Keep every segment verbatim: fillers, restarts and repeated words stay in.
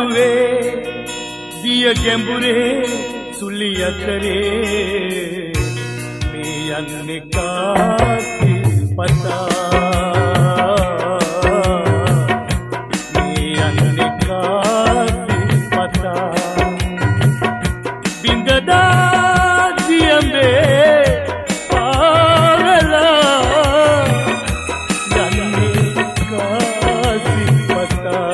පාළුවේ දිය ගැඹුරේ සුළි අතරේ මේ යන්නේ කාති පතා මේ යන්නේ කාති පතා බින්දදා දියඹේ පාවලා යන්නේ කාති පතා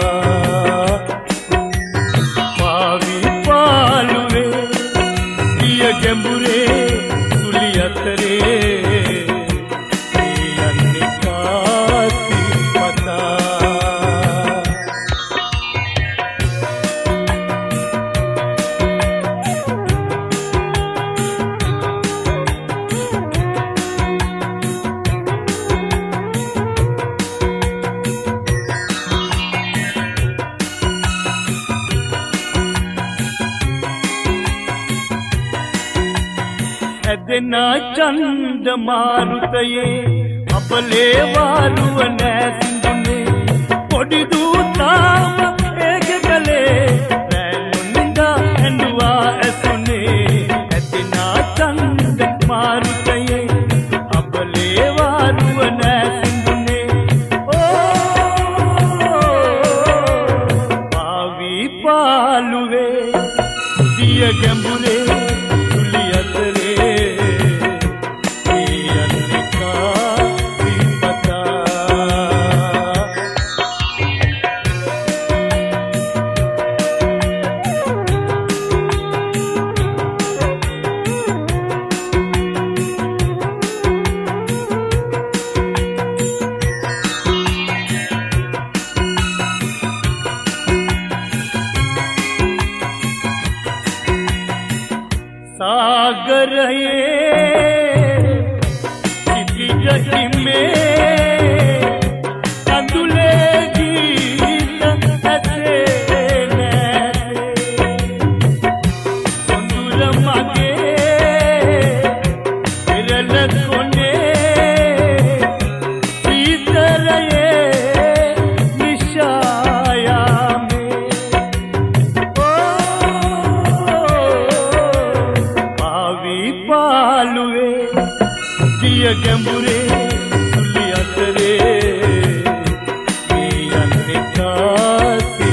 ගැඹුරේ සුළි අතරේ මේ යන්නේ කාති පතා ඇදෙනා චන්ද මාරුතයේ අපලේ වාරුව නැසිඳුනේ පොඩි දූතාම ඒකේ කලේ රැඳුනින්දා ඇඬුවා ඇසුනේ ඇදෙනා චන්ද මාරුතයේ අපලේ වාරුව නැසිඳුනේ ඕ පාවි පාළුවේ දිය ගැඹුරේ සුළි අතරේ सागरये किसी में कंदुले गीत ऐसे सुंदर मागे विरल सोने सीतरये निशाया में පාළුවේ දිය ගැඹුරේ සුළි අතරේ මේ යන්නේ කාති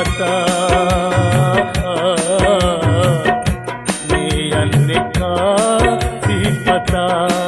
පතා මේ යන්නේ කාති පතා